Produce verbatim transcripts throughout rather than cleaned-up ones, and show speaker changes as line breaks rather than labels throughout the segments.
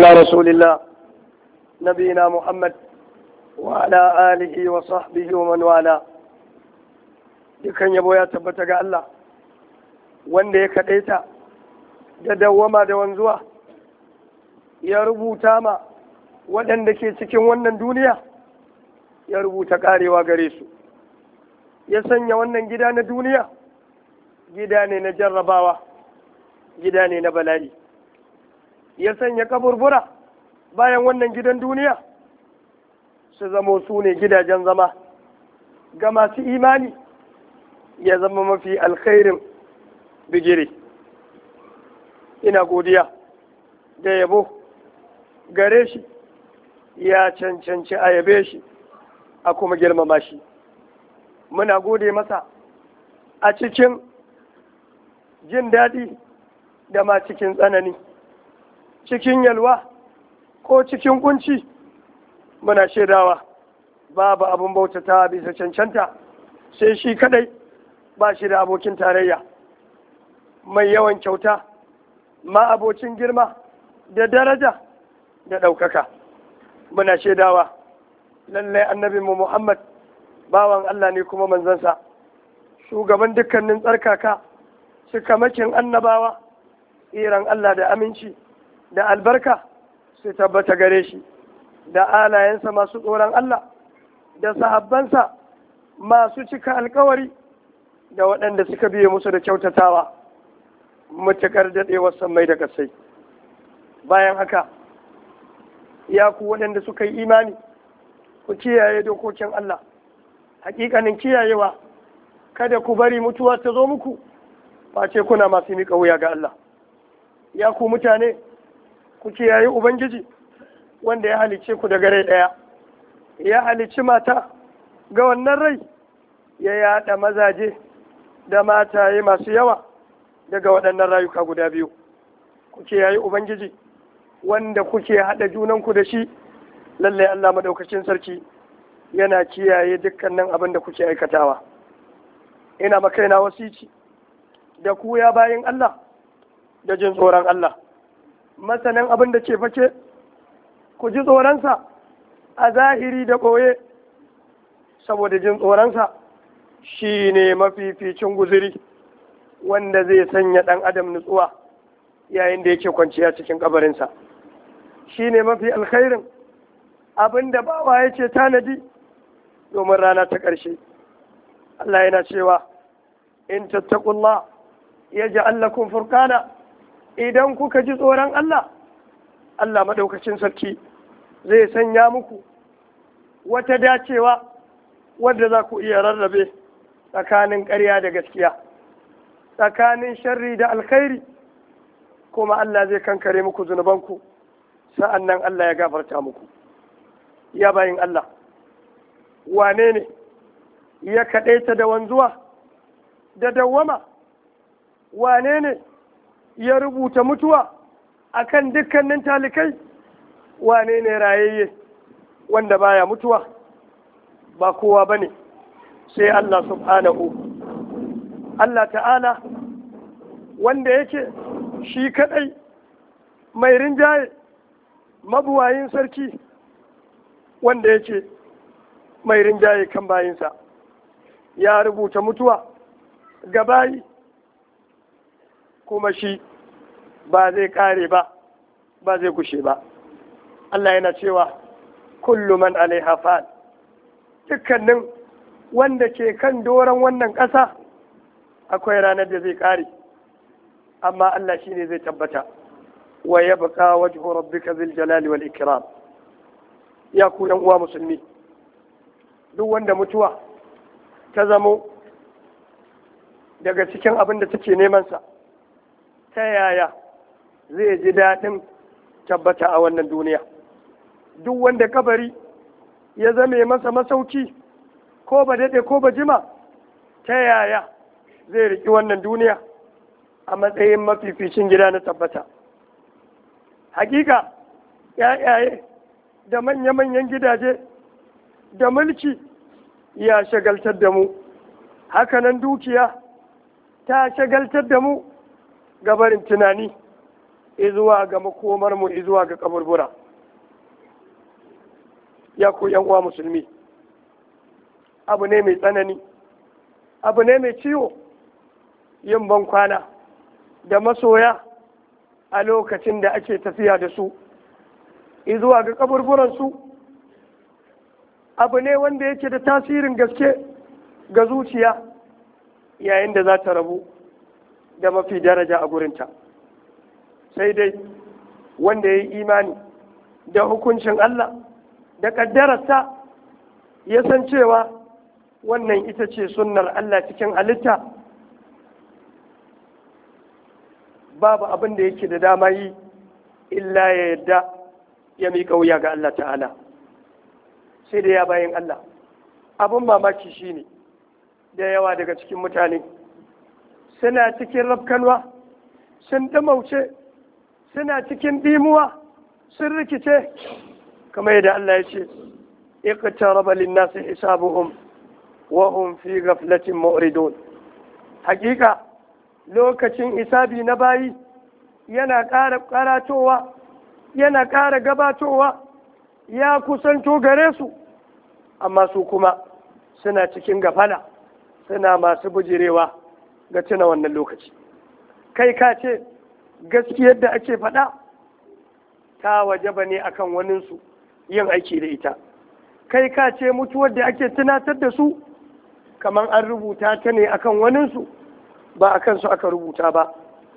على رسول الله نبينا محمد وعلى آله وصحبه ومن والاه. dukan yabo ya tabbata ga Allah wanda ya kaɗaita da dawwama da wanzuwa, ya rubuta ma waɗanda ke cikin wannan duniya, ya rubuta ƙarewa gare su, ya sanya wannan gida na duniya gida ne na jarrabawa, gida ne na bala'i, ya sanya kaburbura bayan wannan gidan duniya su zamo su ne gidajen zama ga masu imani, ya zama mafi alkhairin bigire. Ina godiya da yabo gare shi, ya cancanci a yabe shi a kuma girmama shi. Muna gode masa a cikin jin daɗi da ma cikin tsanani, cikin yalwa ko cikin kunci. Muna shaidawa babu abin bautata bisa cancanta sai shi kadai, ba shi da abokin tarayya, mai yawan kyauta, ma abocin girma da daraja da ɗaukaka. Muna shaidawa lallai annabinmu Muhammad bawan Allah ne kuma manzansa, shugaban dukkanin tsarkaka, cikamakin annabawa, tsiran Allah da aminci da albarka su tabbata gare shi da alayensa masu tsoron Allah, da sahabbansa masu cika alkawari, da waɗanda suka biye musu da kyautatawa matuƙar daɗewar sammai da ƙasai. Bayan haka, ya ku waɗanda suka yi imani, ku kiyaye dokokin Allah hakikanin kiyayewa, kada ku bari mutuwa ta zo muku face kuna masu miƙa wuya ga Allah. Ya ku mutane, ku kiyaye Ubangiji wanda ya halicce ku daga rai ɗaya, ya halicci mata ga wannan rai, ya yaɗa mazaje da mataye masu yawa daga waɗannan rayuka guda biyu. Ku kiyaye Ubangiji wanda kuke haɗa junanku da shi, lallai Allah maɗaukacin sarki yana kiyaye dukkanin abin da kuke aikatawa. Ina makaina wasici da ku ya bayin Allah da jin tsoron Allah, masanin abin da ke fake, ku ji tsoronsa a zahiri da ɓoye, saboda jin tsoronsa shi ne mafificin guziri wanda zai sanya ɗan adam nutsuwa yayin da yake kwanciya cikin kabarinsa. Shi ne mafi alkhairin abin da bawa yake tanadi domin rana ta ƙarshe. Allah yana cewa, in tattaqullah yaj'al lakum furqana, idan kuka ji tsoron Allah, Allah maɗaukacin sarki zai sanya muku wata dacewa wadda za ku iya rarrabe tsakanin ƙarya da gaskiya, tsakanin sharri da alkhairi, kuma Allah zai kankare muku zunubanku, sa'an nan Allah ya gafarta muku. Ya bayin Allah, wane ne ya kaɗaita da wanzuwa da dawwama? Wane ne ya rubuta mutuwa akan dukkanin talikai? Wane ne rayayye wanda baya mutuwa? Ba kowa bane sai Allah subhanahu, Allah ta'ala wanda yake shi kadai mai rinjaye, mabuwayin sarki, wanda yake mai rinjaye kan bayinsa, ya rubuta mutuwa ga bayi, kuma shi ba zai kare ba, ba zai gushe ba. Allah yana cewa kullu man alaiha fan, dukkanin wanda ke kan doron wannan ƙasa akwai ranar da zai kare, amma Allah shi ne zai tabbata. Wa yabqa wajhu rabbika zil jalali wal ikram. Ya ku yan uwa musulmi, duk wanda mutuwa ta zamo daga cikin abin da take neman sa, ta yaya zai ji daɗin tabbata a wannan duniya? Duk wanda kabari ya zame masa masauki, ko ba daɗe ko ba jima, ta yaya zai riƙi wannan duniya a matsayin mafificin gida na tabbata? Hakika ‘ya'yaye da manya-manyan gidaje da mulki ya shagaltar da mu, hakanan dukiya ta shagaltar da mu gabarin tunani izuwa ga makomarmu izuwa ga kaburbura. Ya ku yan uwa musulmi, abu ne mai tsanani, abu ne mai ciwo yin ban kwana da masoya a lokacin da ake tafiya da su izuwa ga kaburburansu. Abu ne wanda yake da tasirin gaske ga zuciya yayin da za ta rabu da mafi daraja a gurinta. Sai dai wanda ya yi imani da hukuncin Allah da ƙaddararsa ya san cewa wannan ita ce sunnar Allah cikin halitta, babu abin da yake da dama yi illa ya yadda ya miƙa wuya ga Allah ta'ala. Sai da ya bayan Allah, abin mamaki shine da yawa daga cikin mutane suna cikin rafkanwa, sun ɗumauce, suna cikin ɗimuwa, sun rikice, kamar yadda Allah ya ce iqtaraba lin-nasi hisabuhum wa hum fi ghaflatin mu'ridun. Hakika lokacin hisabi na bayi yana ƙara karatowa, yana ƙara gabatowa, ya kusanto gare su, amma su kuma suna cikin gafala, suna masu bujirewa ga tuna wannan lokaci. Kai ka ce gaskiyar da ake faɗa ta wajaba ne akan waninsu yin aiki da ita. Kai ka ce mutuwar da ake tunatar da su kamar an rubuta ta ne akan waninsu, ba a kansu aka rubuta ba.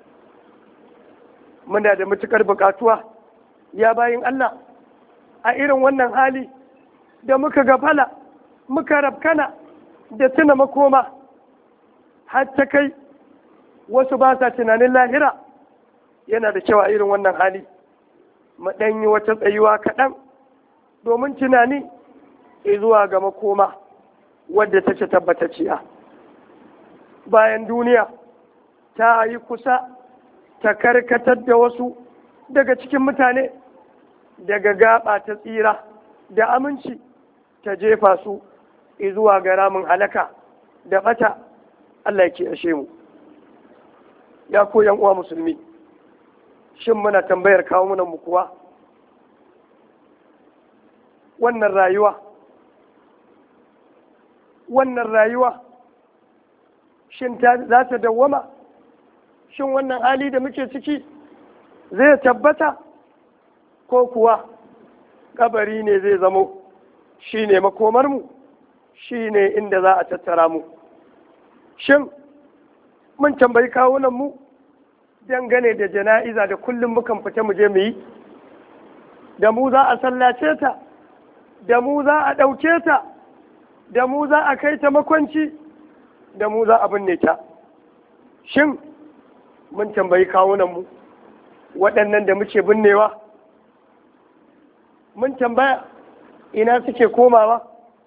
Muna da matuƙar buƙatuwa ya bayin Allah a irin wannan hali da muka gafala, muka rafkana da tuna makoma, har ta kai wasu ba sa tunanin lahira. Yana da kyau a irin wannan hali mu ɗan yi wata tsayuwa kaɗan domin tunani zuwa ga makoma wadda take tabbatacciya. Bayan duniya ta yi kusa ta karkatar da wasu daga cikin mutane daga gaba ta tsira da aminci, ta jefa su zuwa ga ramin halaka da bata. Allah ya kiyashe mu. Ya ku yan uwa musulmi, shin muna tambayar kawunan mu kuwa wannan rayuwa wannan rayuwa shin ta za ta dawwama? Shin wannan hali da muke ciki zai tabbata, ko kuwa kabari ne zai zamo shi ne makomarmu, shi ne inda za a tattara mu? Shin mun tambayi kawunanmu dangane da jana'iza da kullum mukan fita mu je mu yi? Da mu za a sallace ta, da mu za a ɗauke ta, da mu za a kai ta makwanci, da mu za a binne ta. Shin mun tambayi kawunanmu waɗannan da muke binnewa, mun tambaya ina suke komawa,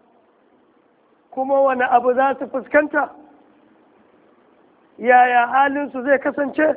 kuma wani abu za su fuskanta? Yaya halinsu zai kasance?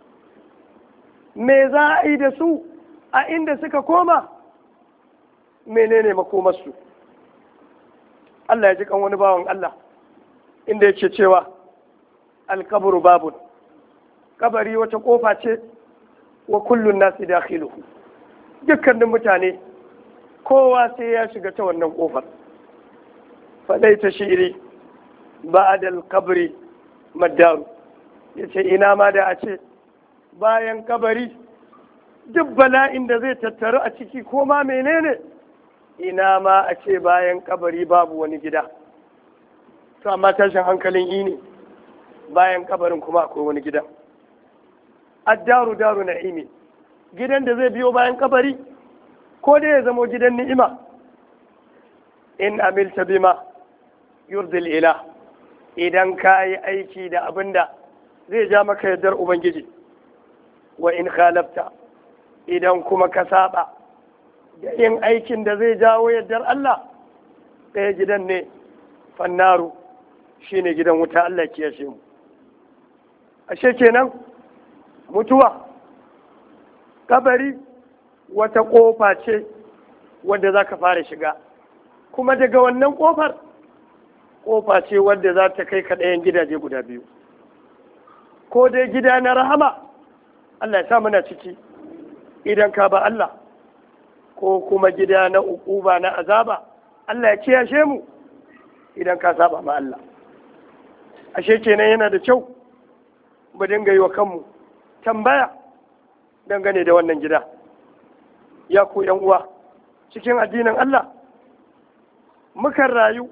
Me za a yi da su a inda suka koma? Menene makomarsu? Allah ya ji kan wani bawan Allah inda yake cewa alkaburu babun, kabari wata kofa ce, wa kullun nasi dakhiluhu, dukkanin mutane kowa sai ya shiga ta wannan kofar. Fadaita shi'iri ba'da al-qabri maddaru, yace ina ma da a ce bayan kabari duk bala'in da zai tattaru a ciki ko ma menene, ina ma a ce bayan kabari babu wani gida. To amma tashin hankalin yi ne, bayan kabarin kuma akwai wani gida. Addaru daru na'imi, gidan da zai biyo bayan kabari ko dai ya zamo gidan ni'ima. In amilta bima yurdil ilah, idan ka yi aiki da abin da zai ja maka yardar Ubangiji. Wa in khalafta, idan kuma ka saba da yin aikin da zai jawo yardar Allah, ɗaya gidan ne, fannaru shi ne gidan wuta. Allah kiyashe mu. Ashe kenan mutuwa, kabari wata ƙofa ce wadda za ka fara shiga, kuma daga wannan ƙofar ƙofa ce wadda za ta kai ka ɗayan gidaje guda biyu, ko dai gida na rahama Allah ya sa muna ciki. Idan ka ba Allah ko kuma gida na uquba na azaba, Allah ya kiyashe mu idan ka saba ma Allah. Ashe kenan yana da kyau mu dinga yi wa kanmu tambaya dangane da wannan gida. Ya ku yan uwa cikin addinin Allah, mukan rayu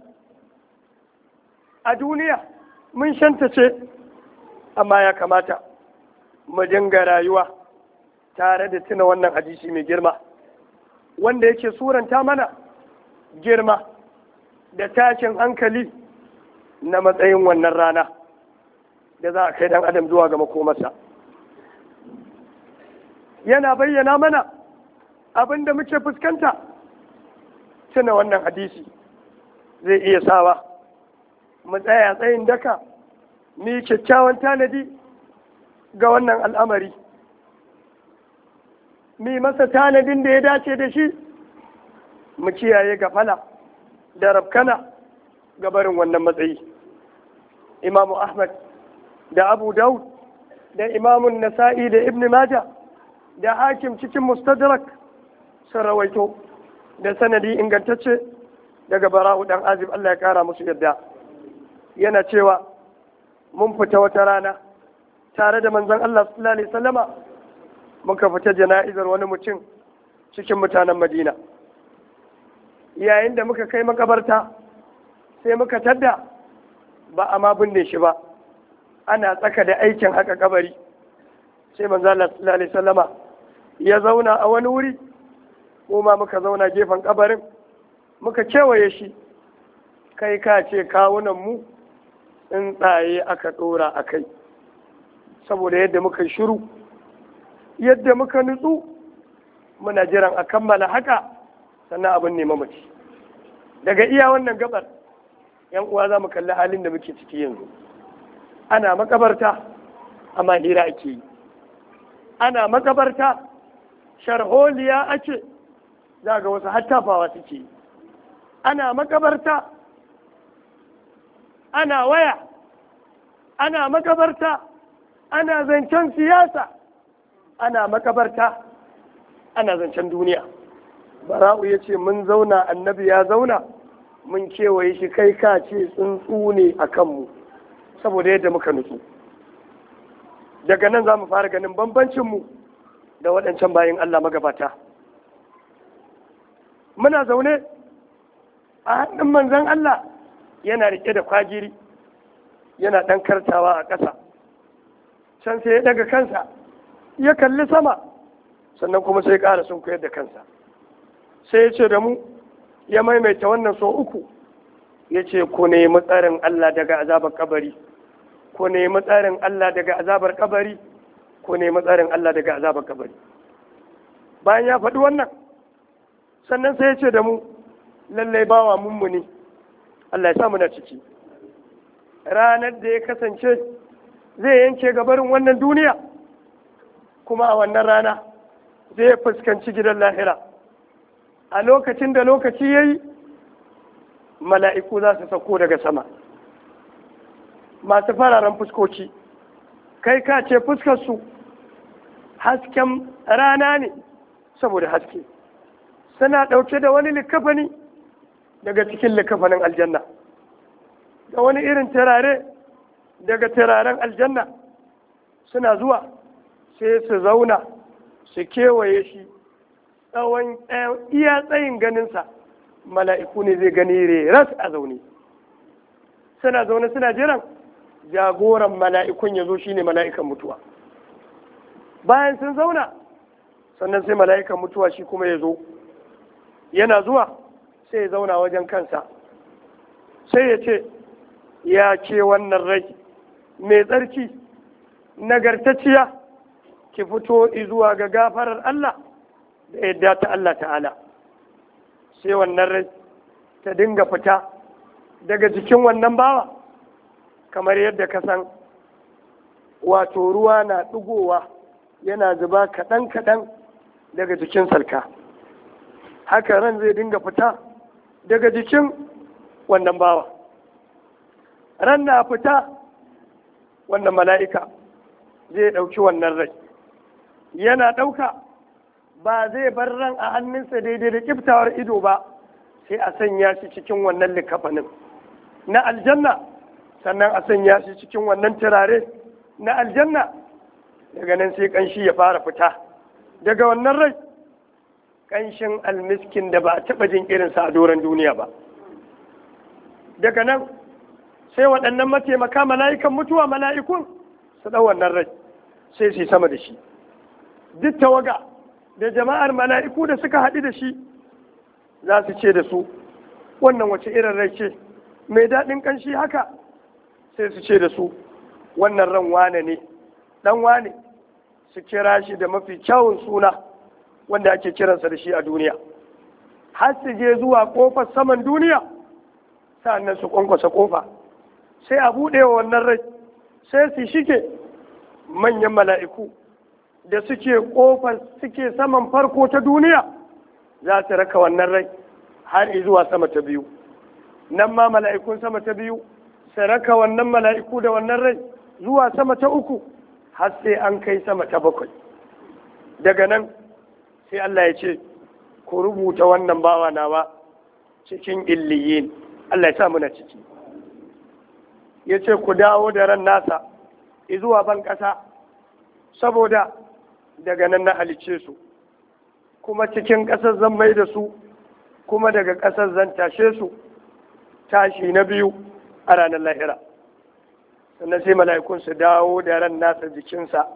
a duniya mun shantace, amma ya kamata mu dinga rayuwa tare da tuna wannan hadisi mai girma wanda yake suranta mana girma da tashin hankali na matsayin wannan rana da za a kai dan adam zuwa ga makomarsa. Yana bayyana mana abin da muke fuskanta. Tuna wannan hadisi zai iya sawa mu tsaya tsayin daka mu yi kyakkyawan tanadi ga wannan al'amari, mu yi masa tanadin da ya dace da shi, mu kiyaye gafala da rafkana ga barin wannan matsayi. Imamu Ahmad da Abu Dawud da Imamun Nasa'i da Ibn Majah da Hakim cikin Mustadrak sun rawaito da sanadi ingantacce daga Bara'u dan Azib, Allah ya kara musu yadda, yana cewa mun fita wata rana tare da manzon Allah sallallahu alaihi wasallama, muka fita jana'izar wani mutum cikin mutanen Madina. Yayin da muka kai makabarta sai muka tadda ba a ma binne shi ba, ana tsaka da aikin haka kabari. Sai manzon Allah sallallahu alaihi wasallama ya zauna a wani wuri, mu ma muka zauna gefen kabarin muka kewaye shi, kai ka ce kawunan mu tsuntsaye aka ɗora a kai, saboda yadda muka shiru, yadda muka nutsu muna jiran a kammala haka sannan abin nema mace. Daga iya wannan gabar yan uwa za mu kalli halin da muke ciki yanzu. Ana makabarta amma hira ake yi, ana makabarta sharholiya ake, za ga wasu hattafawa suke yi, ana makabarta ana waya, ana makabarta ana zancen siyasa, ana makabarta ana zancen duniya. Bara'u ya ce mun zauna, annabi ya zauna, mun kewaye shi kai ka ce tsuntsu ne a kanmu saboda yadda muka nutsu. Daga nan za mu fara ganin bambancinmu da waɗancan bayan Allah magabata. Muna zaune a hannun manzon Allah yana rike da kwagiri, yana ɗan kartawa a ƙasa, can sai ya daga kansa ya kalli sama, sannan kuma sai ƙara sun koyar da kansa. Sai ya ce da mu, ya maimaita wannan so uku, ya ce ku nemi tsarin Allah daga azabar kabari, ku nemi tsarin Allah daga azabar kabari, ku nemi tsarin Allah daga azabar kabari. Bayan ya faɗi wannan, sannan sai ya ce da mu, lallai bawa mummuni, Allah ya sa muna ciki, ranar da ya kasance zai yanke gabarin wannan duniya, kuma a wannan rana zai fuskanci gidan lahira. A lokacin da lokaci ya yi, mala'iku za su sauko daga sama, masu fararen fuskoki, kai ka ce fuskarsu hasken rana ne saboda haske, suna ɗauke da wani likafani daga cikin likafanin aljanna, da wani irin turare daga turaren aljanna. Suna zuwa sai su zauna su kewaye shi tsawon iya tsayin ganinsa, mala'iku ne zai gani reras a zaune. Suna zaune suna jiran jagoran mala'ikun ya zo, shine mala'ikan mutuwa. Bayan sun zauna, sannan sai mala'ikan mutuwa shi kuma ya zo. Yana zuwa sai ya zauna wajen kansa, sai ya ce, ya ce wannan rai mai tsarki nagartacciya, ki fito zuwa ga gafarar Allah da yadda ta Allah ta'ala. Sai wannan rai ta dinga fita daga jikin wannan bawa, kamar yadda ka san wato ruwa na ɗigowa yana zuba kaɗan-kaɗan daga jikin salka, haka ran zai dinga fita daga jikin wannan bawa. Ran na fita, wannan mala'ika zai ɗauki wannan rai yana ɗauka ba zai bar ran a hannunsa daidai da ƙiftawar ido ba, sai a sanya shi cikin wannan likafanin na aljanna, sannan a sanya shi cikin wannan turare na aljanna. Daga nan sai ƙanshi ya fara fita daga wannan rai, ƙanshin almiskin da ba a taɓa jin irinsa a doron duniya ba. Daga nan sai waɗannan mataimaka mala'ikan mutuwa, mala'ikun su ɗau wannan rai sai su yi sama da shi. Duk tawaga da jama'ar mala'iku da suka haɗu da shi za su ce da su, wannan wace irin rai ce mai daɗin ƙanshi haka? Sai su ce da su, wannan ran wane ne, ɗan wane. Su kira shi da mafi kyawun suna wanda ake kiransa da shi a duniya, har su je zuwa ƙofar saman duniya, sa'annan su ƙwanƙwasa ƙofa, sai a buɗe wa wannan rai, sai su shike. Manyan mala'iku da suke ƙofar suke saman farko ta duniya za su raka wannan rai har zuwa sama ta biyu. Nan ma mala'ikun sama ta biyu su raka wannan mala'iku da wannan rai zuwa sama ta uku, har sai an kai sama ta bakwai. Daga nan sai Allah ya ce, ku rubuta wannan bawa nawa cikin illiyin. Allah ya sa muna ciki. Ya ce ku dawo da ran nasa zuwa ban ƙasa, saboda daga nan na halicce su, kuma cikin ƙasar zan mai da su, kuma daga ƙasar zan tashe su tashi na biyu a ranar lahira. Sannan sai mala'ikun su dawo da ran nasa jikinsa.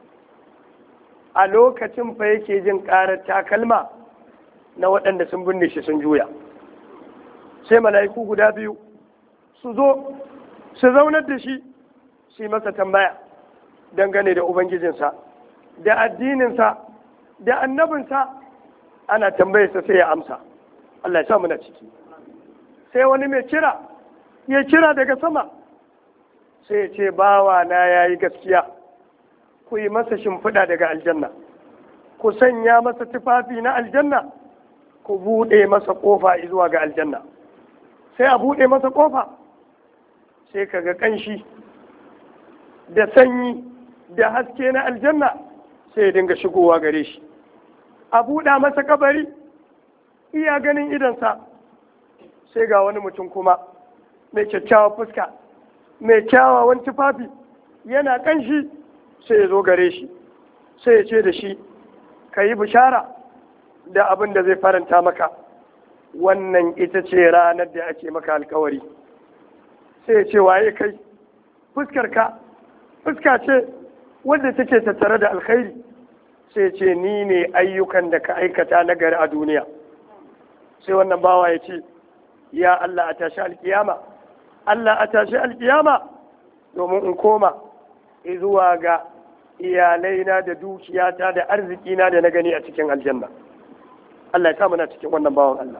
A lokacin fa yake jin ƙarar takalma na waɗanda sun binne shi sun juya. Sai mala'iku guda biyu su zo su zaunar da shi, su yi masa tambaya dangane da Ubangijinsa, da addininsa, da annabinsa. Ana tambayarsa sai ya amsa. Allah ya sa muna ciki. Sai wani mai kira ya kira daga sama, sai ya ce, bawa na ya yi gaskiya, ku yi masa shimfiɗa daga aljanna, ku sanya masa tufafi na aljanna, ku buɗe masa ƙofa zuwa ga aljanna. Sai a buɗe masa ƙofa, sai ka ga ƙanshi da sanyi da haske na aljanna sai ya dinga shigowa gare shi. A buɗa masa kabari, iya ganin idansa, sai ga wani mutum kuma mai kyakkyawa fuska, mai kyawawan tufafi, yana ƙanshi, sai ya zo gare shi, sai ya ce da shi, ka yi bishara da abin da zai faranta maka, wannan ita ce ranar da ake maka alkawari. Sai ya ce, waye kai? Fuskarka fuska ce wadda take tattare da alkhairi. Sai ya ce, ni ne ayyukan da ka aikata na gari a duniya. Sai wannan bawa ya ce, ya Allah a tashi alkiyama, Allah a tashi alkiyama domin in koma zuwa ga iyalaina da dukiyata da arzikina da na gani a cikin aljanna. Allah ya sa muna cikin wannan bawan Allah.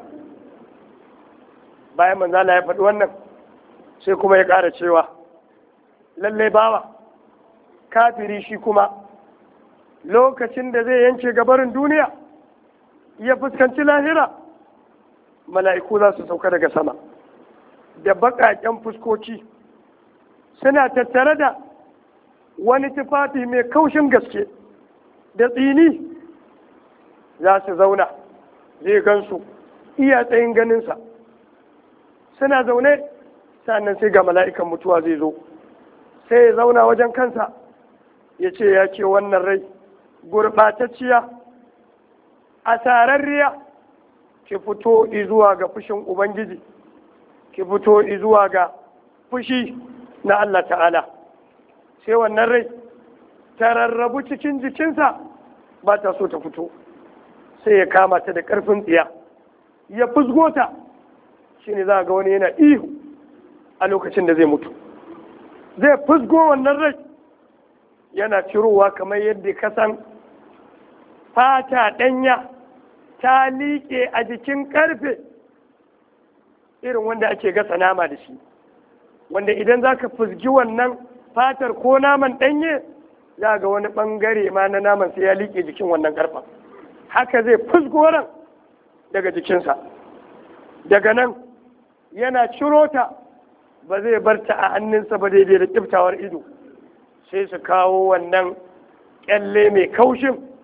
Bayan manzo Allah ya faɗi wannan, sai kuma ya ƙara cewa, lallai bawa kafiri shi kuma lokacin da zai yanke gabarin duniya ya fuskanci lahira, mala'iku za su sauka daga sama da baƙaƙen fuskoki, suna tattare da wani tufafi mai kaushin gaske da tsini. Za su zauna, zai gansu iya tsayin ganinsa, suna zaune. Sannan sai ga mala'ikan mutuwa zai zo, sai ya zauna wajen kansa, ya ce, ya ce wannan rai gurɓatacciya, asararriya, ki fito izuwa ga fushin Ubangiji, ki fito izuwa ga fushi na Allah ta'ala. Sai wannan rai ta rarrabu cikin jikinsa, ba ta so ta fito, sai ya kama ta da ƙarfin tsiya, ya fusgo ta. Shi ne za ga wani yana ihu a lokacin da zai mutu, zai fusgo wannan rai, yana cirowa kamar yadda ka san fata ɗanya ta liƙe a jikin ƙarfe, irin wanda ake gasa nama da shi, wanda idan za ka fusgi wannan fatar ko naman ɗanye, za ga wani ɓangare ma na naman sai ya liƙe jikin wannan ƙarfen. Haka zai fusgo ran daga jikinsa. Daga nan yana ciro ta, ba zai bar ta a hannunsa ba daidai da ƙiftawar ido, sai su kawo wannan ƙyalle mai kaushin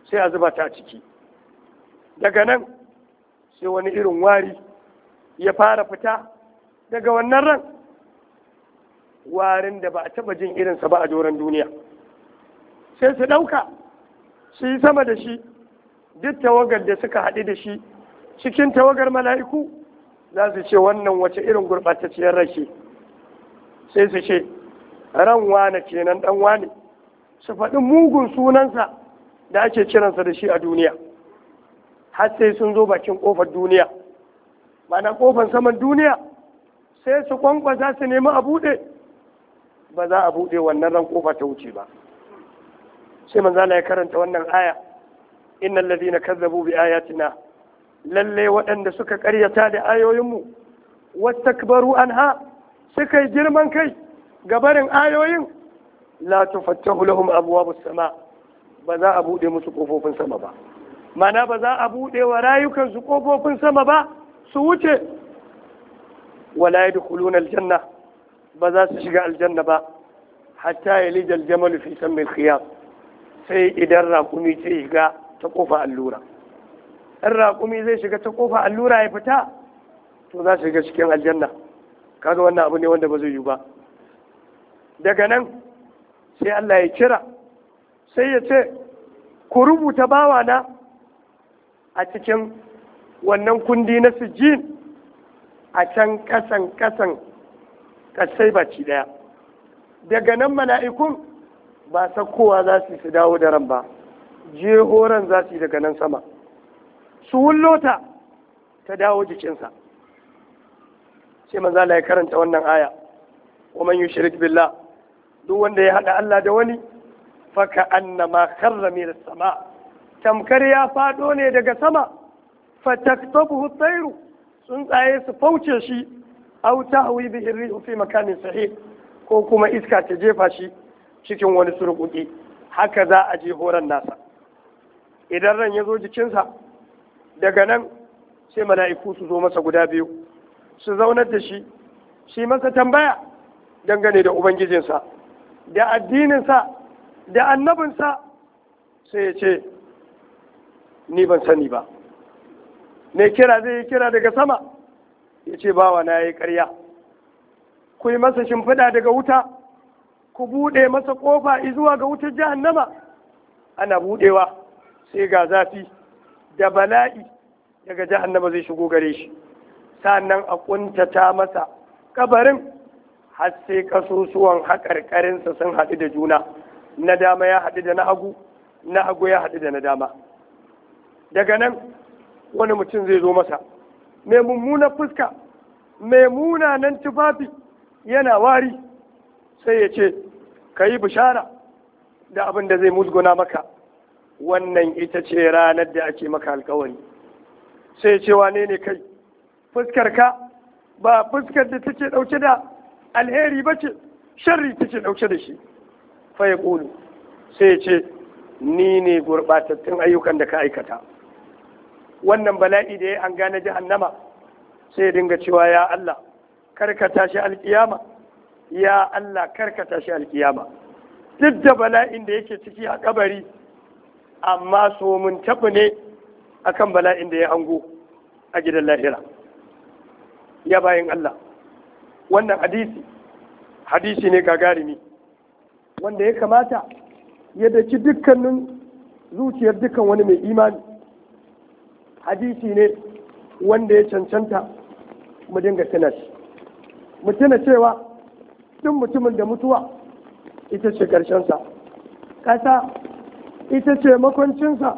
sai a zuba ta a ciki. Daga nan sai wani irin wari ya fara fita daga wannan ran, warin da ba a taba jin irinsa ba a doron duniya. Sai su ɗauka su yi sama da shi, duk tawagar da suka haɗu da shi cikin tawagar mala'iku za su ce wannan wace irin gurɓatacciyar rashe. Sai su ce ran wane kenan ɗan wane, su faɗi mugun sunansa da ake kiransa da shi a duniya, har sai sun zo bakin ƙofar duniya, mana ƙofar saman duniya, sai su kwankwasa su nemi a buɗe, ba za a buɗe wannan ran ƙofa ta wuce ba. Sai manzala ya karanta wannan aya, innal ladina kazzabu bi ayatina, lalle waɗanda suka ƙaryata da ayoyinmu, wastakbaru anha, suka yi girman kai ga barin ayoyin, la tufattahu lahum abwabus sama, ba za a buɗe musu ƙofofin sama ba, mana ba za a buɗe wa rayukansu ƙofofin sama ba su wuce, wala yadkhuluna aljanna, ba za su shiga aljanna ba, hatta yalija aljamal fi sammil khiyam, sai idan raƙumi ta shiga ta ƙofa allura. In raƙumi zai shiga ta ƙofa allura ya fita, to za su shiga cikin aljanna. Kaga wannan abu ne wanda ba zai yi ba. Daga nan sai Allah ya kira, sai ya ce ku rubuta bawana a cikin wannan kundi na sijjin, a can kasan kasan kasai baci daya. Daga nan mala'ikun ba sakkowa za su su dawo da ran ba, jehoran za su yi daga nan sama, su wullota ta dawo jikinsa. Sai manzo Allah ya karanta wannan aya, wa man yushrik billah, duk wanda ya hada Allah da wani, faka annama kharra min sama, tamkar ya fado ne daga sama, fataktabuhu at-tayru, tsuntsaye su fauce shi, aw tahwi bihi ar-rihu fi makanin sahih, ko kuma iska ta jefa shi cikin wani surkuki. Haka za a je horon nasa. Idan ran ya zo jikinsa, daga nan sai mala'iku su zo masa guda biyu, su zaunar da shi, shi masa tambaya dangane da ubangijinsa da addininsa da annabinsa. Sai ya ce ni ban sani ba. mai kira zai yi kira daga sama, ya ce bawa na ya yi ƙarya, ku yi masa shimfiɗa daga wuta, ku buɗe masa ƙofa zuwa ga wutar jahannama. Ana buɗewa sai ga zafi da bala'i daga jahannama zai shigo gare shi, sannan a ƙuntata masa kabarin har sai kasusuwan haƙarƙarinsa sun haɗu da juna, na dama ya haɗu da na hagu, na hagu ya haɗu da na dama. Daga nan wani mutum zai zo masa mai mummunan fuska, mai munanan tufafi, yana wari, sai ya ce ka yi bishara da abin da zai musguna maka, wannan ita ce ranar da ake maka alkawari. Sai ce wane ne kai? Fuskar ka ba fuskar da take ɗauke da alheri ba ce, sharri take ɗauke da shi. Fa ya ƙulu, sai ya ce ni ne gurɓatattun ayyukan da ka aikata. Wannan bala'i da ya an gane jahannama, sai ya dinga cewa ya Allah karkata shi alkiyama, ya Allah karkata shi alkiyama. Duk da bala'in da yake ciki a kabari, amma so mun taɓa ne akan bala'in da ya hango a gidan lahira. Ya bayin Allah, wannan hadisi hadisi ne gagarumi wanda ya kamata ya daki dukkanin zuciyar dukkan wani mai imani. Hadisi ne wanda ya cancanta mu dinga tuna shi, mu tuna cewa duk mutumin da mutuwa ita ce ƙarshensa, ƙasa ita ce makwancinsa,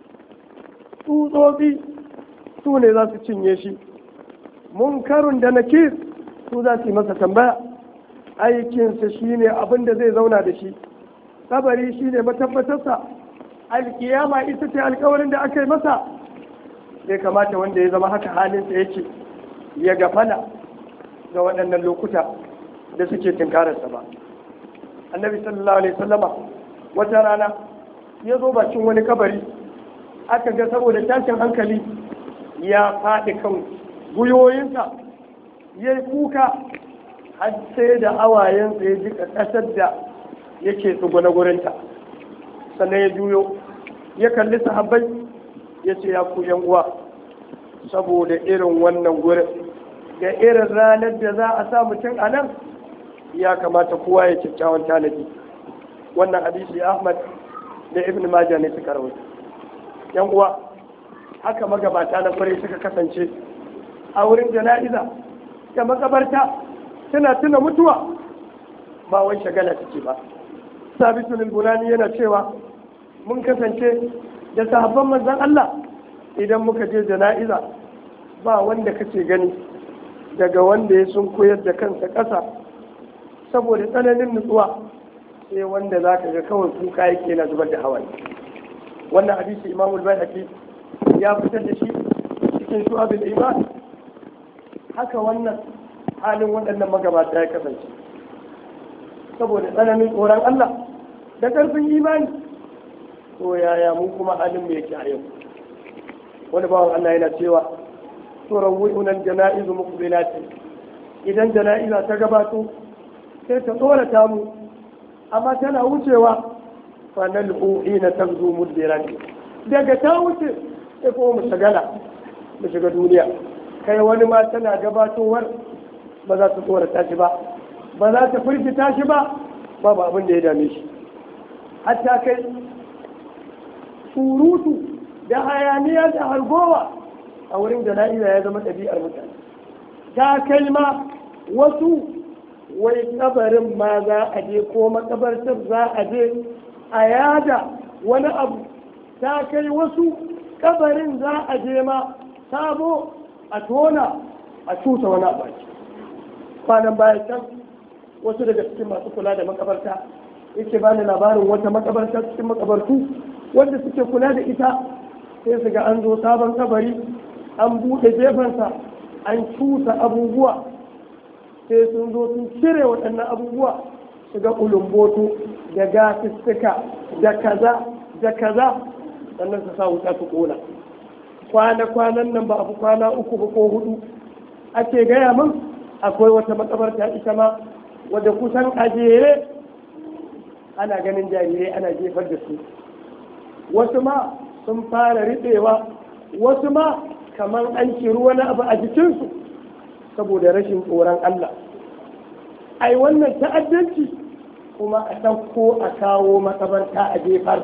tsutsotsi su ne za su cinye shi, munkarun da nakir su za su yi masa tambaya, aikinsa shi ne abin da zai zauna da shi, kabari shi ne matabbatarsa, alkiyama ita ce alkawarin da aka yi masa. Bai kamata wanda ya zama haka halinsa yake ya gafala ga waɗannan lokuta da suke tunkararsa ba. Annabi sallallahu alaihi wasallama wata rana ya zo bakin wani kabari, aka ga saboda tashin hankali ya faɗi kan gwiwoyinsa, ya yi kuka har sai da awayensa ya jika ƙasar da yake tsuguna gurinta, sannan ya juyo ya kalli sahabbai ya ce ya ku yan uwa saboda irin wannan gurin da irin ranar da za a sa mutum a nan ya kamata kowa ya kyakkyawan tanadi. Wannan hadisi Ahmad da Ibn Majah ne suka rawaito. Yan uwa haka magabata na kwarai suka kasance a wurin jana'iza da makabarta suna tuna mutuwa ba wai shagala take ba. Sabitul Bunani yana cewa mun kasance da sahabban manzon Allah idan muka je jana'iza ba wanda kace gani daga wanda ya sun koyar da kansa ƙasa saboda tsananin nutsuwa sai wanda za ka ga kawai kuka yake na zubar da hawaye. Wannan hadisi Imam al-Baihaqi ya fitar da shi cikin Shu'abul Iman. Haka wannan halin waɗannan magabata ya kasance saboda tsananin tsoron Allah da ƙarfin imani. To yaya mu kuma halin mu yake a yau? Wani bawan Allah yana cewa turawwi'una al-jana'iz muqbilatin, idan jana'iza ta gabato sai ta tsorata mu amma tana wucewa fa nal'u ina tabzu mudbiran, daga ta wuce sai kuma mu shagala mu shiga duniya. Kai wani ma tana gabatowar ba za ta tsorata shi ba, ba za ta firgita shi ba, babu abin da ya dame shi. Hatta kai surutu da hayaniya da hargowa a wurin jana'iza ya zama ɗabi'ar mutane. Ta kai ma wasu wai kabarin ma za a je ko makabartar za a je a yada wani abu. Ta kai wasu kabarin za a je ma sabo a tona a cusa wani abu. Kwanan bayan can wasu daga cikin masu kula da makabarta yake bani labarin wata makabarta cikin makabartu wanda suke kula da ita, sai su ga an zo sabon kabari an buɗe gefensa an cusa abubuwa, sai sun zo sun cire waɗannan abubuwa su ga ulumboto da gasissuka da kaza da kaza, sannan su sa wuta su ƙona. Kwana-kwanan nan ba abu kwana uku ba ko hudu ake gaya min akwai wata makabarta ita ma wadda kusan a jere ana ganin jarirai ana jefar da su, wasu ma sun fara riɓewa, wasu ma kamar an kiru wani abu a jikinsu saboda rashin tsoron Allah. Ai wannan ta'addanci kuma a ɗauko a kawo makabarta a jefar.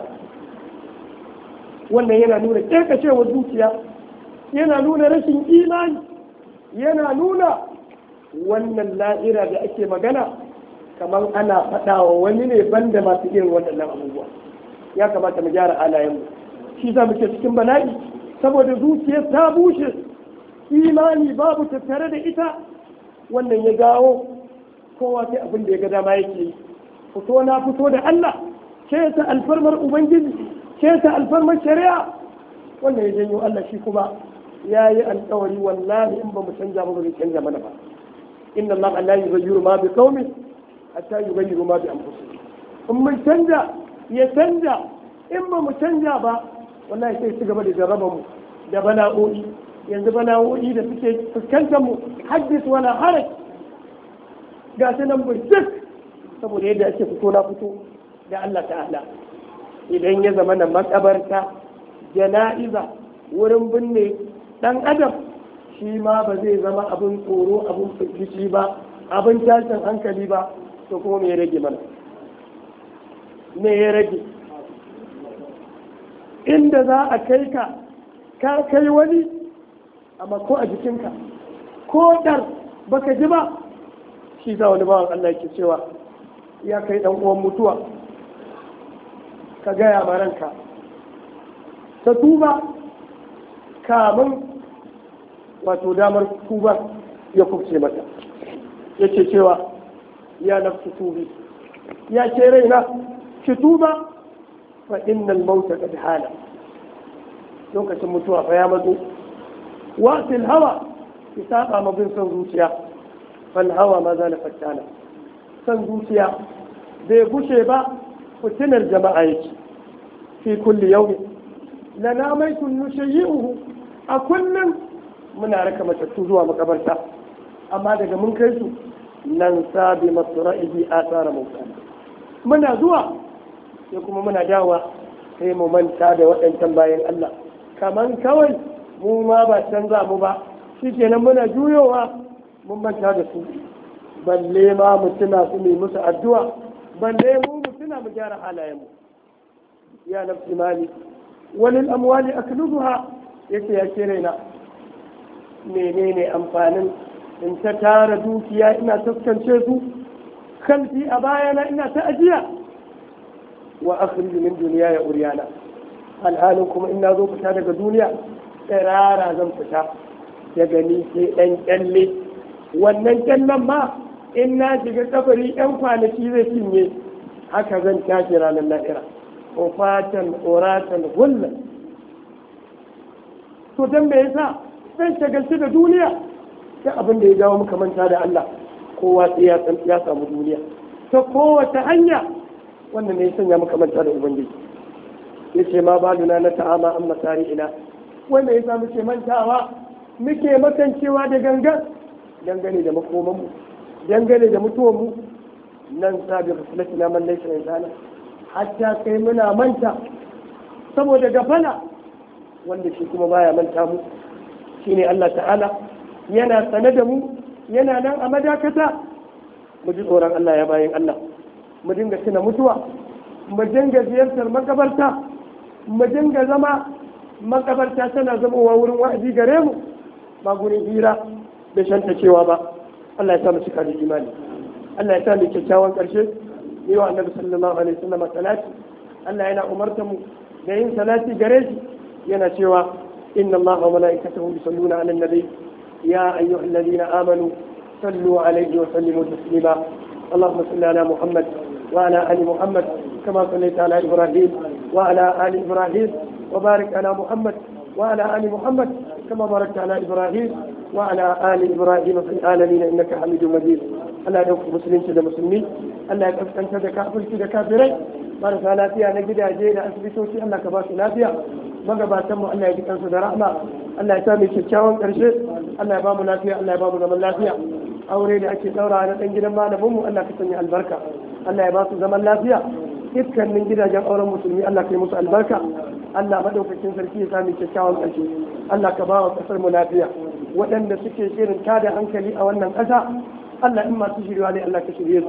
Wannan yana nuna ƙirƙacewar zuciya, yana nuna rashin imani, yana nuna wannan la'ira da ake magana kamar ana faɗawa wani ne banda masu irin waɗannan abubuwa. Ya kamata mu gyara halayenmu. Shi za mu ke cikin bala'i saboda zuciyar ta bushe, imani babu tattare da ita. Wannan ya gawo kowa sai abin da ya ga dama yake yi. Fito na fito da Allah, ke ta alfarmar Ubangiji, ke ta alfarmar shari'a. Wannan ya janyo Allah shi kuma ya yi alkawari wallahi in ba mu canja ba ba zai canja mana ba. Inna Allah la yughayyiru ma bi qaumin hatta yughayyiru ma bi anfusihim. In mun canja ya canja, in ba mu canja ba wallahi sai su gaba da jarraba mu da bala'o'i. Yanzu bala'o'i da suke fuskantar mu haddis wala haraj ga su nan burjik saboda yadda ake fito na fito da Allah ta'ala. Idan ya zama na makabarta jana'iza wurin binne dan adam, shi ma ba zai zama abin tsoro abin firgici ba, abin tashin hankali ba, to kuma me ya rage mana? Me ya rage? Inda za a kai ka ka kai wani amma ko a jikinka ko dar baka ji ba. Shi za wani bawan Allah ke cewa ya kai dan uwan mutuwa, ka gaya ma ranka ta tuba kamun wato damar tuba ya kubce mata. Yake cewa ya nafsu tubi, ya ce raina ki tuba fa innal mauta qad hala, lokacin mutuwa fa ya matso. Wasil hawa ki saba ma bin son zuciya, fal hawa ma zala fattana, son zuciya bai gushe ba fitinar jama'a yake. Fi kulli yawmin lana maitun nushayyi'uhu, a kullum muna raka matattu zuwa makabarta, amma daga mun kai su nan sabi masra'ihi asara mauta, muna zuwa sai kuma muna dawa sai mu manta da waɗancan bayan Allah kaman kawai mu ma ba canza mu ba shi kenan muna juyowa mun manta da su balle ma mu tuna su ne musu addu'a balle mu mu tuna mu gyara halayenmu ya nafsi mali walil amwali aklubuha yace ya ce raina menene amfanin in ta tara dukiya ina taskance su kalfi a bayana ina ta ajiya wa akhrij min duniya ya uriyana alhalin kuma ina zo fita daga duniya tsirara zan fita daga ni sai dan kyalle wannan kyallen ma in na shiga kabari yan kwanaki zai cinye haka zan tashi ranar lahira ofatan oratan hulla to dan me yasa zan shagalci da duniya sai abin da ya jawo muka manta da Allah kowa sai ya san ya samu duniya ta kowace hanya wannan ne ya sanya muka manta da ubangiji yace ma baluna na ta'ama an masari ina wanda yasa muke mantawa muke makancewa da gangan dangane da makomanmu dangane da mutuwanmu nan sabi fasalatina man laysa insana hatta kai muna manta saboda gafala wanda shi kuma baya manta mu shine Allah ta'ala yana sane da mu yana nan a madakata mu ji tsoron Allah ya bayin Allah mu dinga tuna mutuwa mu dinga ziyartar makabarta mu dinga zama makabarta tana zamowa wurin wa'azi gare mu ba gurin hira da shanta cewa ba Allah ya sa mu cika da imani Allah ya sa mu kyakkyawan karshe yi wa annabi sallallahu alaihi wasallam salati Allah yana umarta mu da yin salati gare shi yana cewa inna Allaha wa malaikatahu yusalluna 'alan nabi ya ayyuhalladhina amanu sallu 'alaihi wa sallimu taslima اللهم صل على محمد وعلى ال محمد كما صليت على ابراهيم وعلى ال ابراهيم وبارك على محمد وعلى ال محمد كما باركت على ابراهيم وعلى ال ابراهيم في العالمين انك حميد مجيد الله يدعوك مسلمين da musulmi Allah ya kaskanta da kafirci da kafirai marasa lafiya na gidaje da asibitoci Allah ka ba su lafiya magabatan mu Allah ya ji kansu da rahma Allah ya sa mu kyakkyawan karshe Allah ya ba mu lafiya Allah ya ba mu zaman lafiya aure da ake daura na dan gidan malamin mu Allah ka sanya albarka Allah ya ba su zaman lafiya dukkanin gidajen auren musulmi Allah ka yi musu albarka Allah madaukakin sarki ya sami kyakkyawan ƙarshe Allah ka ba wa ƙasar mu lafiya waɗanda suke shirin tada hankali a wannan ƙasa Allah in masu shirwa ne Allah ka shirye su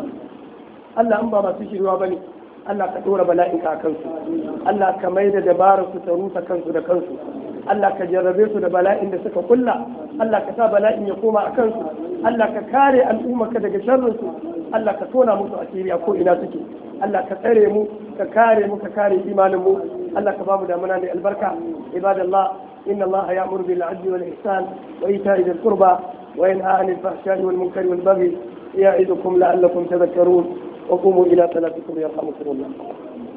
Allah in ba masu shirwa bane Allah ka ɗora bala'inka a kansu Allah ka mai da dabarar su ta rusa kansu da kansu Allah ka jarrabe su da bala'in da suka kulla Allah ka sa bala'in ya koma a kansu Allah ka kare al'ummarka daga sharrinsu Allah ka tona musu asiri a ko ina suke Allah ka tsare mu ka kare mu ka kare imanin mu Allah ka bamu damuna da albarka ibadallah inna Allah ya'muru bil 'adli wal ihsan wa ita'i dhil qurba wa yanha 'anil fahsha'i wal munkari wal baghi ya'idukum la'allakum tadhakkarun wa qumu ila salatikum yarhamukum Allah